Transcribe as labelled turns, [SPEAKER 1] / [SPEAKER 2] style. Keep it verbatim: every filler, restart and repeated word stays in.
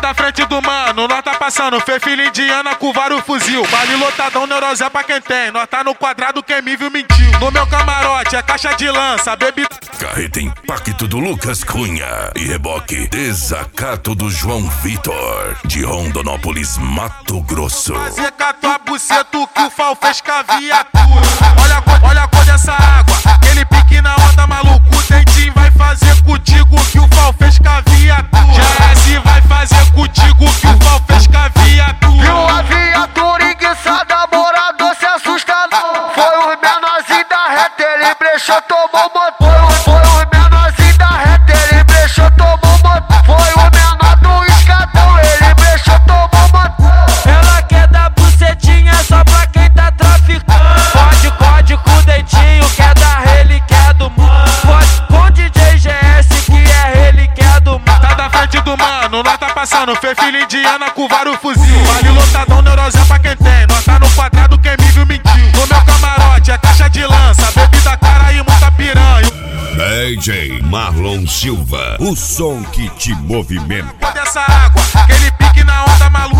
[SPEAKER 1] da frente do mano, nós tá passando. Fê filha indiana com vários fuzil. Vale lotadão, neurosé pra quem tem. Nós tá no quadrado, quem me viu mentiu. No meu camarote é caixa de lança, bebida.
[SPEAKER 2] Carreta Impacto do Lucas Cunha e reboque Desacato do João Vitor, de Rondonópolis, Mato Grosso.
[SPEAKER 1] Fazer com a tua buceta o que o Fal fez com a viatura. Olha a cor, olha a cor dessa água, aquele pique na onda, maluco. O dentinho vai fazer contigo o que o Fal fez com a viatura. G S vai fazer contigo o que o Fal fez com a viatura.
[SPEAKER 3] Viu a viatura enguiçada, morador se assusta não. Foi o menorzinho da reta, ele brechou, tomou motor. Foi o menorzinho da reta, ele brechou, tomou motor. Foi o menor do escadão, ele brechou, tomou motor.
[SPEAKER 4] Ela quer dar bucetinha só pra quem tá traficando. Pode, pode com o dentinho, quer dar ele, quer do mano. Pode com o D J G S, que é ele, quer do mano.
[SPEAKER 1] Tá da frente do mano, nós tá passando. Fê filha indiana com vários fuzil. Vale lotadão, neurosé pra quem tem. Nós tá no quadrado, quem me viu mentiu. No meu camarote é caixa de lança, bebida cara e muita piranha.
[SPEAKER 2] D J Marlon Silva, o som que te movimenta.
[SPEAKER 1] Dessa água, aquele pique na onda, maluco.